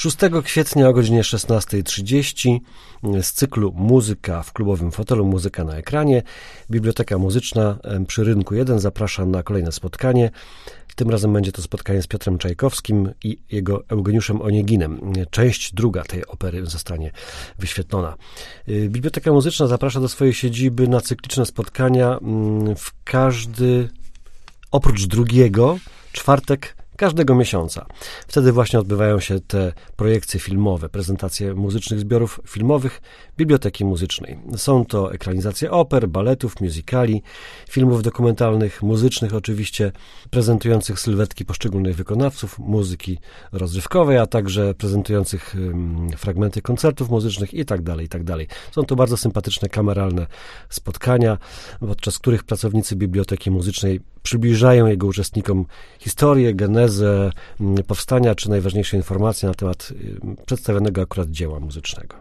6 kwietnia o godzinie 16:30 z cyklu Muzyka w klubowym fotelu, muzyka na ekranie. Biblioteka Muzyczna przy Rynku 1 zaprasza na kolejne spotkanie. Tym razem będzie to spotkanie z Piotrem Czajkowskim i jego Eugeniuszem Onieginem. Część druga tej opery zostanie wyświetlona. Biblioteka Muzyczna zaprasza do swojej siedziby na cykliczne spotkania w każdy, oprócz drugiego, czwartek każdego miesiąca. Wtedy właśnie odbywają się te projekcje filmowe, prezentacje muzycznych zbiorów filmowych Biblioteki Muzycznej. Są to ekranizacje oper, baletów, musicali, filmów dokumentalnych, muzycznych oczywiście, prezentujących sylwetki poszczególnych wykonawców, muzyki rozrywkowej, a także prezentujących fragmenty koncertów muzycznych itd., itd. Są to bardzo sympatyczne, kameralne spotkania, podczas których pracownicy Biblioteki Muzycznej przybliżają jego uczestnikom historię, genezę powstania, czy najważniejsze informacje na temat przedstawionego akurat dzieła muzycznego.